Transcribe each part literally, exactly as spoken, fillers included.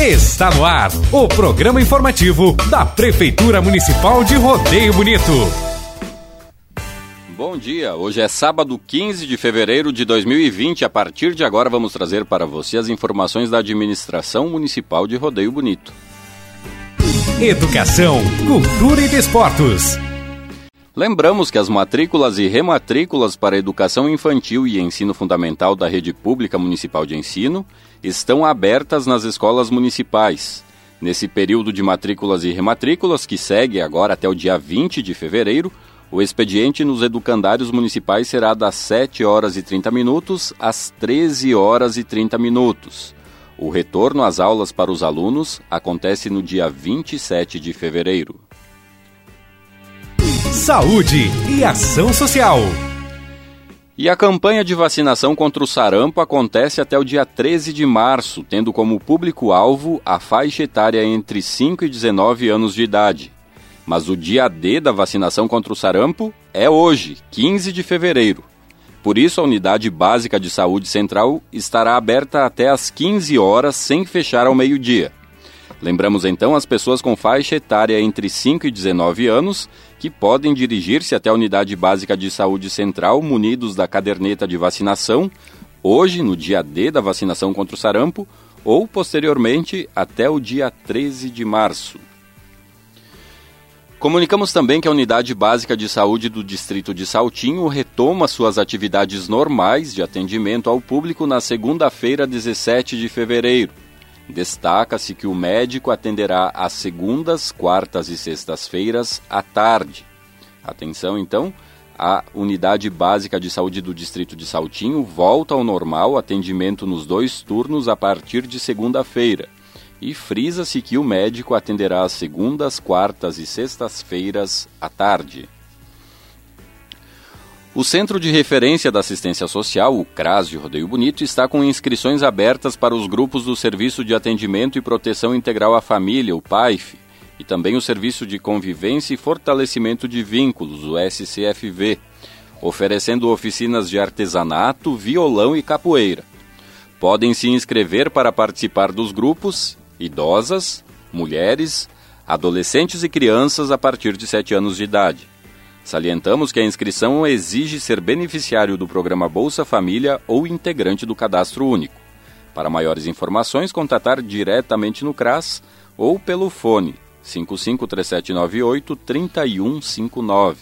Está no ar o programa informativo da Prefeitura Municipal de Rodeio Bonito. Bom dia, hoje é sábado quinze de fevereiro de dois mil e vinte. A partir de agora vamos trazer para você as informações da Administração Municipal de Rodeio Bonito. Educação, cultura e desportos. Lembramos que as matrículas e rematrículas para educação infantil e ensino fundamental da Rede Pública Municipal de Ensino estão abertas nas escolas municipais. Nesse período de matrículas e rematrículas, que segue agora até o dia vinte de fevereiro, o expediente nos educandários municipais será das sete horas e trinta minutos às treze horas e trinta minutos. O retorno às aulas para os alunos acontece no dia vinte e sete de fevereiro. Saúde e ação social. E a campanha de vacinação contra o sarampo acontece até o dia treze de março, tendo como público-alvo a faixa etária entre cinco e dezenove anos de idade. Mas o dia D da vacinação contra o sarampo é hoje, quinze de fevereiro. Por isso, a Unidade Básica de Saúde Central estará aberta até às quinze horas, sem fechar ao meio-dia. Lembramos então as pessoas com faixa etária entre cinco e dezenove anos que podem dirigir-se até a Unidade Básica de Saúde Central munidos da caderneta de vacinação, hoje, no dia D da vacinação contra o sarampo, ou posteriormente até o dia treze de março. Comunicamos também que a Unidade Básica de Saúde do Distrito de Saltinho retoma suas atividades normais de atendimento ao público na segunda-feira, dezessete de fevereiro. Destaca-se que o médico atenderá às segundas, quartas e sextas-feiras à tarde. Atenção, então, a Unidade Básica de Saúde do Distrito de Saltinho volta ao normal atendimento nos dois turnos a partir de segunda-feira. E frisa-se que o médico atenderá às segundas, quartas e sextas-feiras à tarde. O Centro de Referência da Assistência Social, o CRAS de Rodeio Bonito, está com inscrições abertas para os grupos do Serviço de Atendimento e Proteção Integral à Família, o P A I F, e também o Serviço de Convivência e Fortalecimento de Vínculos, o S C F V, oferecendo oficinas de artesanato, violão e capoeira. Podem se inscrever para participar dos grupos idosas, mulheres, adolescentes e crianças a partir de sete anos de idade. Salientamos que a inscrição exige ser beneficiário do programa Bolsa Família ou integrante do Cadastro Único. Para maiores informações, contatar diretamente no CRAS ou pelo fone cinco cinco três sete nove oito, três um cinco nove.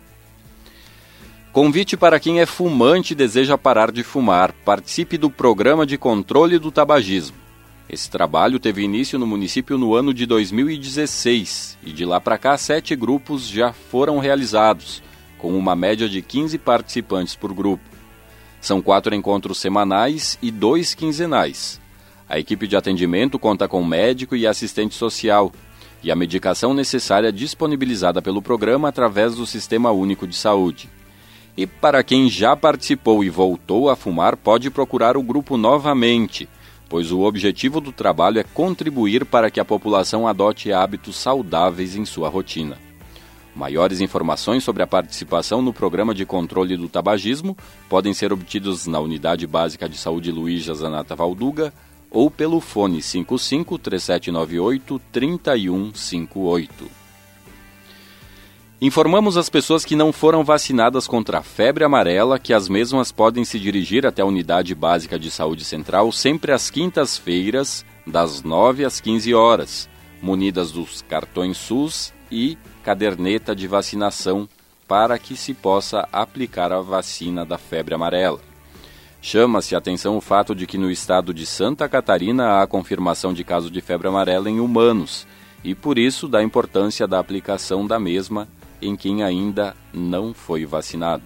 Convite para quem é fumante e deseja parar de fumar. Participe do Programa de Controle do Tabagismo. Esse trabalho teve início no município no ano de dois mil e dezesseis e de lá para cá sete grupos já foram realizados, com uma média de quinze participantes por grupo. São quatro encontros semanais e dois quinzenais. A equipe de atendimento conta com médico e assistente social e a medicação necessária disponibilizada pelo programa através do Sistema Único de Saúde. E para quem já participou e voltou a fumar, pode procurar o grupo novamente, pois o objetivo do trabalho é contribuir para que a população adote hábitos saudáveis em sua rotina. Maiores informações sobre a participação no Programa de Controle do Tabagismo podem ser obtidos na Unidade Básica de Saúde Luísa Zanata Valduga ou pelo fone cinco cinco três sete nove oito, três um cinco oito. Informamos as pessoas que não foram vacinadas contra a febre amarela que as mesmas podem se dirigir até a Unidade Básica de Saúde Central sempre às quintas-feiras, das nove às quinze horas, munidas dos cartões SUS e caderneta de vacinação para que se possa aplicar a vacina da febre amarela. Chama-se a atenção o fato de que no estado de Santa Catarina há confirmação de caso de febre amarela em humanos e por isso da importância da aplicação da mesma em quem ainda não foi vacinado.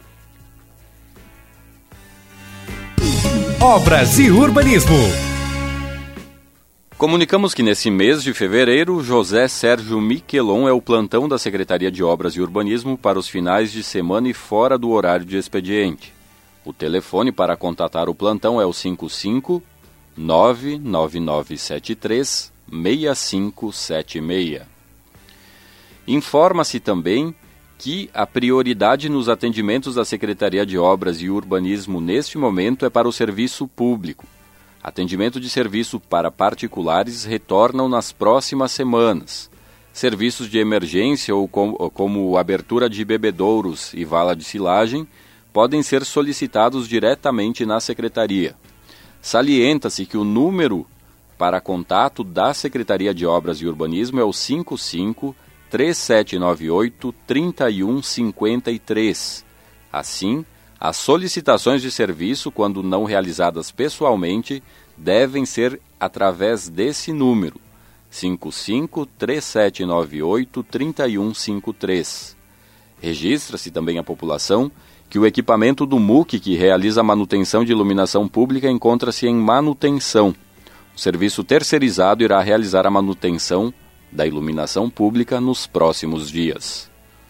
Obras e urbanismo. Comunicamos que nesse mês de fevereiro, José Sérgio Miquelon é o plantão da Secretaria de Obras e Urbanismo para os finais de semana e fora do horário de expediente. O telefone para contatar o plantão é o cinco cinco nove nove nove sete três seis cinco sete seis. Informa-se também que a prioridade nos atendimentos da Secretaria de Obras e Urbanismo neste momento é para o serviço público. Atendimento de serviço para particulares retornam nas próximas semanas. Serviços de emergência ou com, como abertura de bebedouros e vala de silagem podem ser solicitados diretamente na Secretaria. Salienta-se que o número para contato da Secretaria de Obras e Urbanismo é o cinco cinco, três sete nove oito, três um cinco três. Assim, as solicitações de serviço, quando não realizadas pessoalmente, devem ser através desse número, cinco cinco, três sete nove oito, três um cinco três. Registra-se também a população que o equipamento do M U C que realiza a manutenção de iluminação pública encontra-se em manutenção. O serviço terceirizado irá realizar a manutenção da iluminação pública nos próximos dias.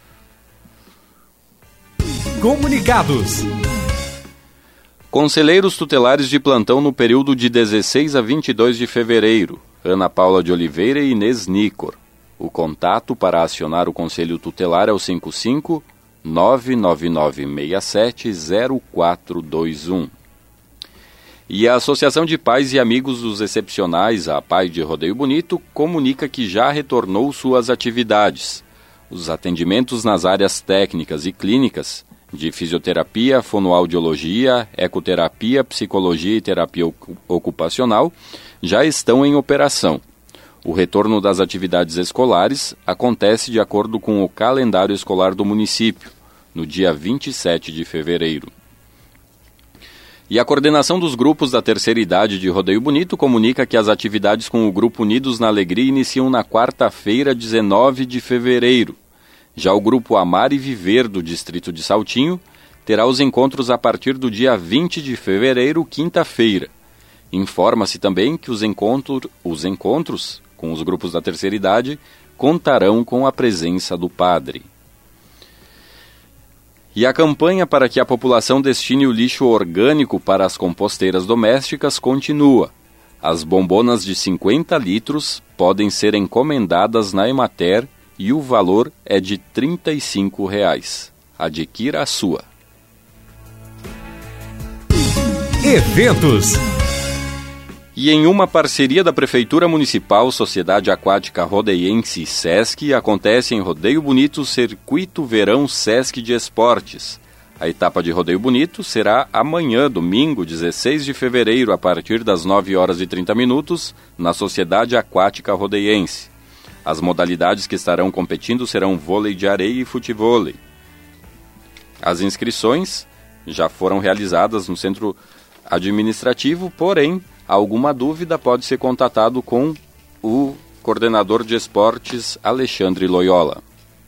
Comunicados. Conselheiros tutelares de plantão no período de dezesseis a vinte e dois de fevereiro. Ana Paula de Oliveira e Inês Nicor. O contato para acionar o Conselho Tutelar é o cinco cinco, nove nove nove seis sete, zero quatro dois um. E a Associação de Pais e Amigos dos Excepcionais, a P A I de Rodeio Bonito, comunica que já retornou suas atividades. Os atendimentos nas áreas técnicas e clínicas de fisioterapia, fonoaudiologia, ecoterapia, psicologia e terapia ocupacional já estão em operação. O retorno das atividades escolares acontece de acordo com o calendário escolar do município, no dia vinte e sete de fevereiro. E a coordenação dos grupos da terceira idade de Rodeio Bonito comunica que as atividades com o Grupo Unidos na Alegria iniciam na quarta-feira, dezenove de fevereiro. Já o Grupo Amar e Viver do Distrito de Saltinho terá os encontros a partir do dia vinte de fevereiro, quinta-feira. Informa-se também que os, encontro, os encontros com os grupos da terceira idade contarão com a presença do padre. E a campanha para que a população destine o lixo orgânico para as composteiras domésticas continua. As bombonas de cinquenta litros podem ser encomendadas na Emater e o valor é de trinta e cinco reais. Adquira a sua. Eventos. E em uma parceria da Prefeitura Municipal, Sociedade Aquática Rodeiense e Sesc, acontece em Rodeio Bonito o Circuito Verão Sesc de Esportes. A etapa de Rodeio Bonito será amanhã, domingo, dezesseis de fevereiro, a partir das nove horas e trinta minutos, na Sociedade Aquática Rodeiense. As modalidades que estarão competindo serão vôlei de areia e futevôlei. As inscrições já foram realizadas no centro administrativo, porém, alguma dúvida pode ser contatado com o coordenador de esportes Alexandre Loyola.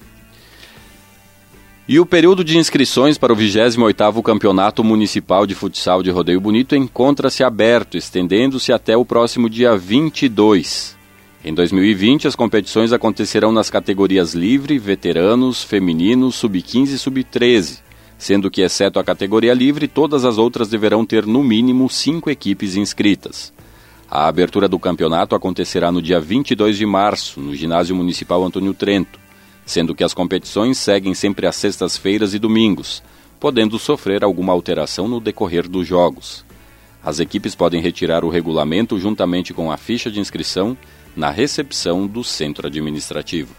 E o período de inscrições para o vigésimo oitavo Campeonato Municipal de Futsal de Rodeio Bonito encontra-se aberto, estendendo-se até o próximo dia vinte e dois. Em dois mil e vinte, as competições acontecerão nas categorias livre, veteranos, femininos, sub quinze e sub treze, sendo que, exceto a categoria livre, todas as outras deverão ter no mínimo cinco equipes inscritas. A abertura do campeonato acontecerá no dia vinte e dois de março, no Ginásio Municipal Antônio Trento, sendo que as competições seguem sempre às sextas-feiras e domingos, podendo sofrer alguma alteração no decorrer dos jogos. As equipes podem retirar o regulamento juntamente com a ficha de inscrição na recepção do centro administrativo.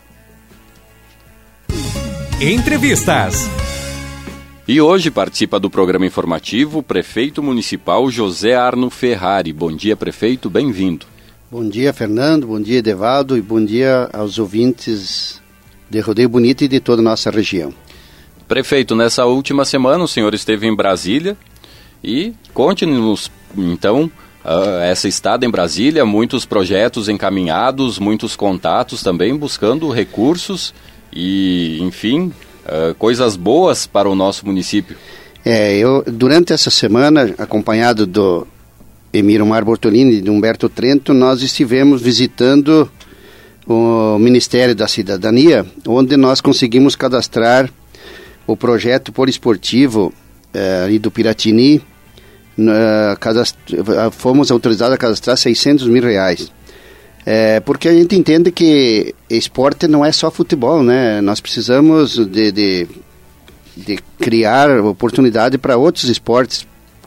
Entrevistas. E hoje participa do programa informativo o prefeito municipal José Arno Ferrari. Bom dia, prefeito, bem-vindo. Bom dia, Fernando, bom dia, Edevaldo, e bom dia aos ouvintes de Rodeio Bonito e de toda a nossa região. Prefeito, nessa última semana o senhor esteve em Brasília e conte-nos, então, uh, essa estada em Brasília, muitos projetos encaminhados, muitos contatos também, buscando recursos e, enfim, uh, coisas boas para o nosso município. É, eu, durante essa semana, acompanhado do Emiro Mar Bortolini e de Humberto Trento, nós estivemos visitando o Ministério da Cidadania, onde nós conseguimos cadastrar o projeto poliesportivo eh, ali do Piratini. Uh, cadast... Fomos autorizados a cadastrar seiscentos mil reais. É, porque a gente entende que esporte não é só futebol, né? Nós precisamos de, de, de criar oportunidade para outros esportes,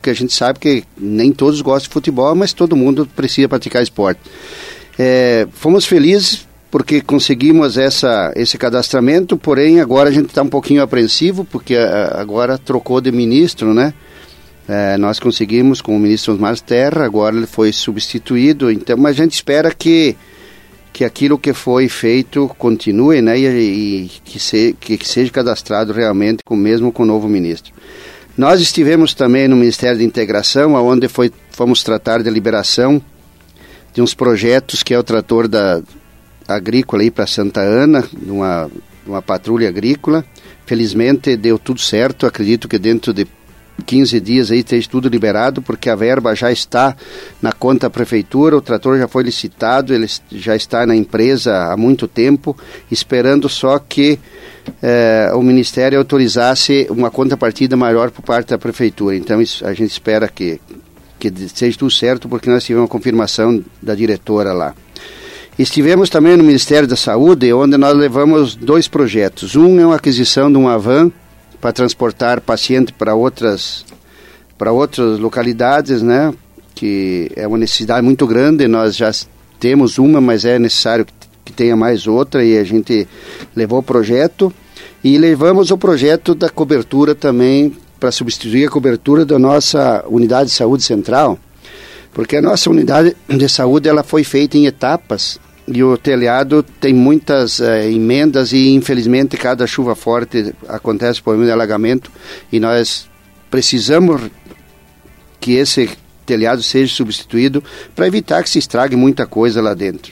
porque a gente sabe que nem todos gostam de futebol, mas todo mundo precisa praticar esporte. É, fomos felizes porque conseguimos essa, esse cadastramento, porém agora a gente está um pouquinho apreensivo, porque a, agora trocou de ministro, né? É, nós conseguimos com o ministro Osmar Terra, agora ele foi substituído, então, mas a gente espera que, que aquilo que foi feito continue, né, e, e que, se, que, que seja cadastrado realmente com, mesmo com o novo ministro. Nós estivemos também no Ministério da Integração, onde foi, fomos tratar de liberação de uns projetos, que é o trator da agrícola aí para Santa Ana, uma, uma patrulha agrícola. Felizmente deu tudo certo, acredito que dentro de quinze dias aí esteja tudo liberado, porque a verba já está na conta da prefeitura, o trator já foi licitado, ele já está na empresa há muito tempo, esperando só que eh, o Ministério autorizasse uma contrapartida maior por parte da prefeitura. Então isso, a gente espera que, que seja tudo certo, porque nós tivemos uma confirmação da diretora lá. Estivemos também no Ministério da Saúde, onde nós levamos dois projetos. Um é uma aquisição de uma van para transportar paciente para outras, para outras localidades, né? Que é uma necessidade muito grande. Nós já temos uma, mas é necessário que, que tenha mais outra, e a gente levou o projeto. E levamos o projeto da cobertura também, para substituir a cobertura da nossa unidade de saúde central, porque a nossa unidade de saúde ela foi feita em etapas, e o telhado tem muitas eh, emendas, e infelizmente cada chuva forte acontece problema de alagamento, e nós precisamos que esse telhado seja substituído para evitar que se estrague muita coisa lá dentro.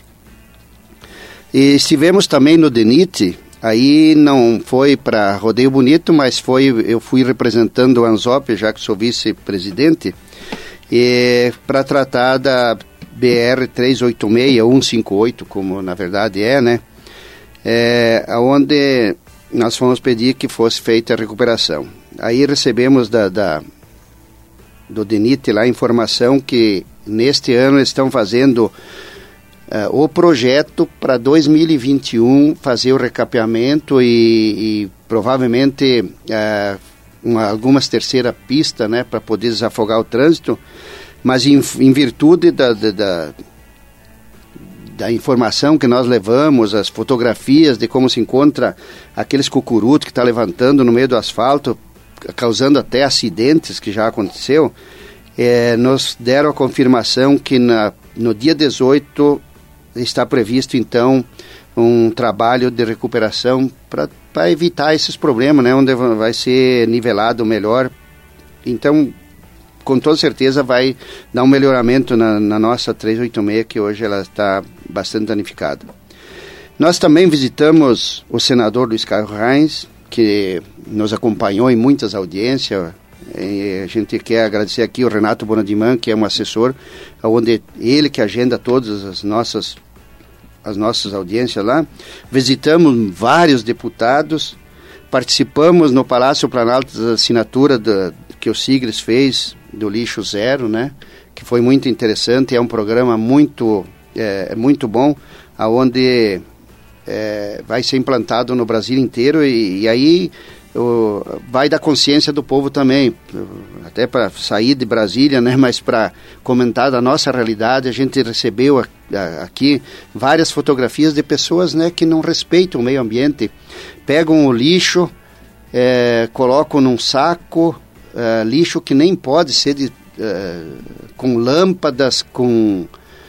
E estivemos também no DENIT, aí não foi para Rodeio Bonito, mas foi, eu fui representando o ANZOP, já que sou vice-presidente, e para tratar da B R trezentos e oitenta e seis, cento e cinquenta e oito, como na verdade é, né? É, onde nós fomos pedir que fosse feita a recuperação. Aí recebemos da, da, do DENIT lá a informação que neste ano eles estão fazendo uh, o projeto para dois mil e vinte e um fazer o recapeamento e, e provavelmente uh, uma, algumas terceira pista, né, para poder desafogar o trânsito. Mas em, em virtude da, da, da, da informação que nós levamos, as fotografias de como se encontra aqueles cucurutos que está levantando no meio do asfalto, causando até acidentes, que já aconteceu, é, nos deram a confirmação que na, no dia dezoito está previsto então um trabalho de recuperação para evitar esses problemas, né, onde vai ser nivelado melhor. Então, com toda certeza vai dar um melhoramento na, na nossa trezentos e oitenta e seis, que hoje ela está bastante danificada. Nós também visitamos o senador Luiz Carlos Reins, que nos acompanhou em muitas audiências. E a gente quer agradecer aqui o Renato Bonadiman, que é um assessor, onde ele que agenda todas as nossas, as nossas audiências lá. Visitamos vários deputados, participamos no Palácio Planalto da assinatura da, que o Sigres fez, do lixo zero, né, que foi muito interessante. É um programa muito, é, muito bom, aonde é, vai ser implantado no Brasil inteiro, e, e aí o, vai dar consciência do povo também, até para sair de Brasília, né, mas para comentar da nossa realidade. A gente recebeu a, a, aqui várias fotografias de pessoas, né, que não respeitam o meio ambiente, pegam o lixo, é, colocam num saco, Uh, lixo que nem pode ser de, uh, com lâmpadas, com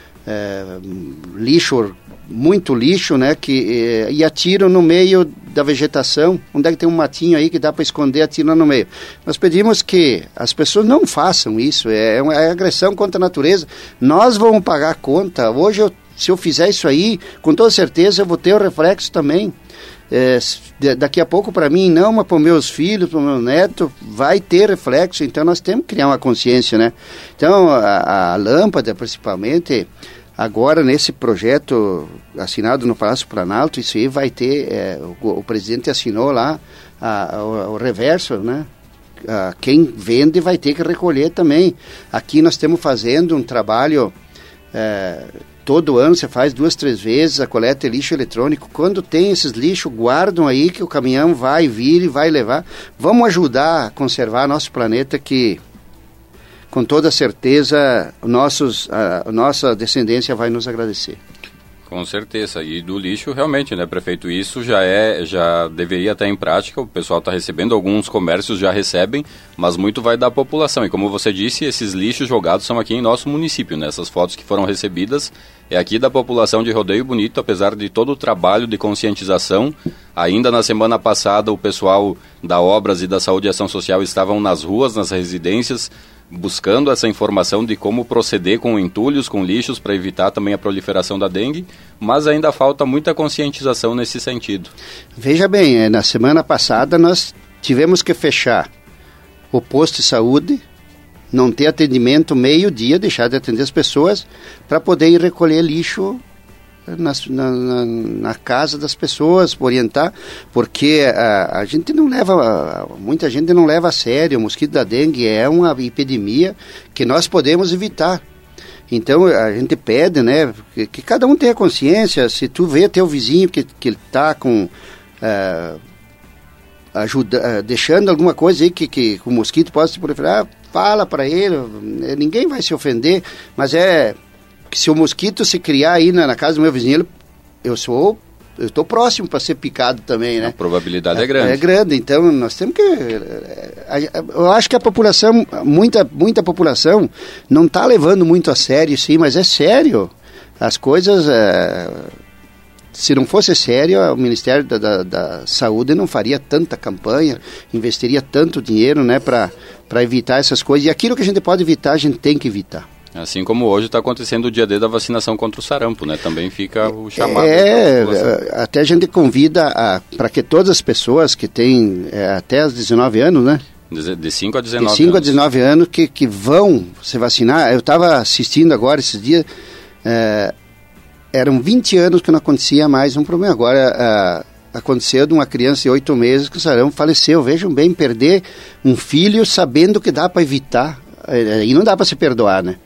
uh, lixo, muito lixo, né, que, uh, e atiram no meio da vegetação. Onde é que tem um matinho aí que dá para esconder, atiram no meio. Nós pedimos que as pessoas não façam isso, é uma é agressão contra a natureza. Nós vamos pagar a conta. Hoje, eu, se eu fizer isso aí, com toda certeza eu vou ter o reflexo também. É, daqui a pouco para mim não, mas para os meus filhos, para o meu neto, vai ter reflexo. Então nós temos que criar uma consciência, né? Então a, a lâmpada, principalmente, agora nesse projeto assinado no Palácio Planalto, isso aí vai ter, é, o, o presidente assinou lá a, a, o, o reverso, né? A, quem vende vai ter que recolher também. Aqui nós estamos fazendo um trabalho, é, todo ano você faz duas, três vezes a coleta de lixo eletrônico. Quando tem esses lixos, guardam aí que o caminhão vai vir e vai levar. Vamos ajudar a conservar nosso planeta, que com toda certeza, nossos, a, a nossa descendência vai nos agradecer. Com certeza, e do lixo realmente, né, prefeito, isso já é, já deveria estar em prática, o pessoal está recebendo, alguns comércios já recebem, mas muito vai da população, e como você disse, esses lixos jogados são aqui em nosso município, né, essas fotos que foram recebidas é aqui da população de Rodeio Bonito, apesar de todo o trabalho de conscientização, ainda na semana passada o pessoal da Obras e da Saúde e Ação Social estavam nas ruas, nas residências, buscando essa informação de como proceder com entulhos, com lixos, para evitar também a proliferação da dengue, mas ainda falta muita conscientização nesse sentido. Veja bem, na semana passada nós tivemos que fechar o posto de saúde, não ter atendimento meio-dia, deixar de atender as pessoas, para poder ir recolher lixo Nas, na, na, na casa das pessoas, orientar, porque a, a gente não leva, muita gente não leva a sério. O mosquito da dengue é uma epidemia que nós podemos evitar. Então a gente pede, né, que, que cada um tenha consciência. Se tu vê teu vizinho que que está com uh, ajuda, uh, deixando alguma coisa aí que, que o mosquito possa se proliferar, fala para ele. Ninguém vai se ofender, mas é que se o mosquito se criar aí na, na casa do meu vizinho, eu sou, eu estou próximo para ser picado também, né? A probabilidade é, é grande. É grande, então nós temos que... Eu acho que a população, muita, muita população não está levando muito a sério, sim, mas é sério. As coisas, é, se não fosse sério, o Ministério da, da, da Saúde não faria tanta campanha, investiria tanto dinheiro, né, para para evitar essas coisas. E aquilo que a gente pode evitar, a gente tem que evitar. Assim como hoje está acontecendo o dia D da vacinação contra o sarampo, né? Também fica o chamado. É, até a gente convida para que todas as pessoas que têm é, até os dezenove anos, né? De cinco a dezenove De cinco anos. a dezenove anos que, que vão se vacinar. Eu estava assistindo agora esses dias, é, eram vinte anos que não acontecia mais um problema. Agora é, aconteceu de uma criança de oito meses que o sarampo faleceu. Vejam bem, perder um filho sabendo que dá para evitar. E não dá para se perdoar, né?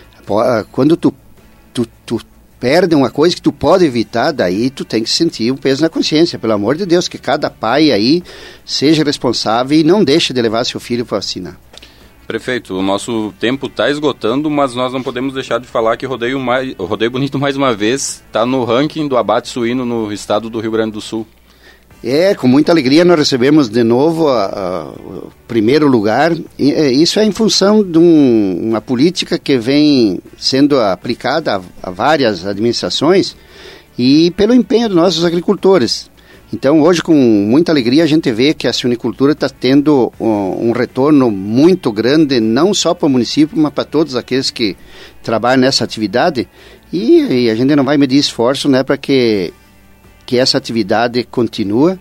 Quando tu, tu, tu perde uma coisa que tu pode evitar, daí tu tem que sentir um peso na consciência, pelo amor de Deus, que cada pai aí seja responsável e não deixe de levar seu filho para vacinar. Prefeito, o nosso tempo está esgotando, mas nós não podemos deixar de falar que Rodeio, mais, Rodeio Bonito, mais uma vez, está no ranking do abate suíno no estado do Rio Grande do Sul. É, com muita alegria nós recebemos de novo a, a, o primeiro lugar. E, é, isso é em função de um, uma política que vem sendo aplicada a, a várias administrações e pelo empenho dos nossos agricultores. Então hoje com muita alegria a gente vê que a suinicultura está tendo um, um retorno muito grande, não só para o município, mas para todos aqueles que trabalham nessa atividade. E, e a gente não vai medir esforço, né, para que que essa atividade continua,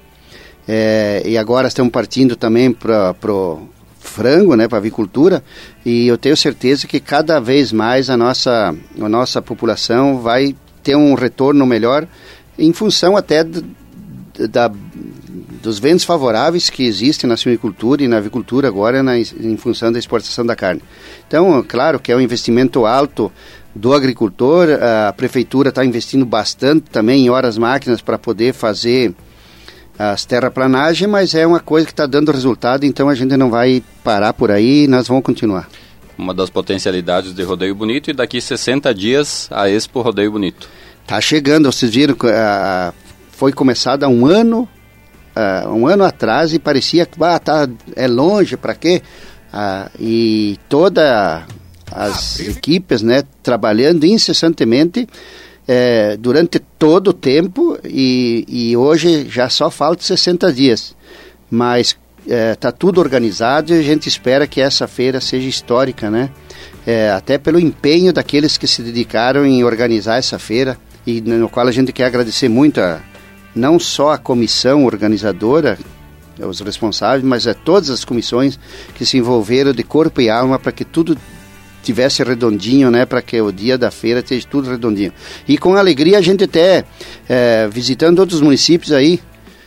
é, e agora estamos partindo também para o frango, né, para a avicultura, e eu tenho certeza que cada vez mais a nossa, a nossa população vai ter um retorno melhor, em função até de, da, dos ventos favoráveis que existem na suinicultura e na avicultura agora, na, em função da exportação da carne. Então, claro que é um investimento alto do agricultor, a prefeitura está investindo bastante também em horas máquinas para poder fazer as terraplanagens, mas é uma coisa que está dando resultado, então a gente não vai parar por aí, nós vamos continuar. Uma das potencialidades de Rodeio Bonito, e daqui sessenta dias a Expo Rodeio Bonito. Está chegando, vocês viram, uh, foi começada há um ano, uh, um ano atrás, e parecia que ah, tá, é longe, para quê? Uh, e toda... as equipes, né, trabalhando incessantemente é, durante todo o tempo e, e hoje já só falta sessenta dias, mas está é, tudo organizado e a gente espera que essa feira seja histórica, né, é, até pelo empenho daqueles que se dedicaram em organizar essa feira, e no qual a gente quer agradecer muito a, não só a comissão organizadora, os responsáveis, mas a todas as comissões que se envolveram de corpo e alma para que tudo tivesse redondinho, né, para que o dia da feira esteja tudo redondinho. E com alegria a gente até, é, visitando outros municípios aí,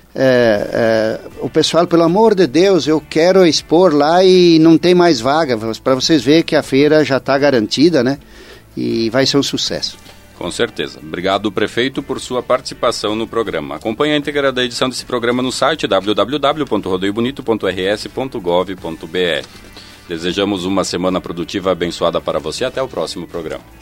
é, é, o pessoal, pelo amor de Deus, eu quero expor lá e não tem mais vaga, para vocês verem que a feira já está garantida, né, e vai ser um sucesso. Com certeza. Obrigado, prefeito, por sua participação no programa. Acompanhe a íntegra da edição desse programa no site w w w ponto rodeio bonito ponto r s ponto gov ponto b r. Desejamos uma semana produtiva abençoada para você. Até o próximo programa.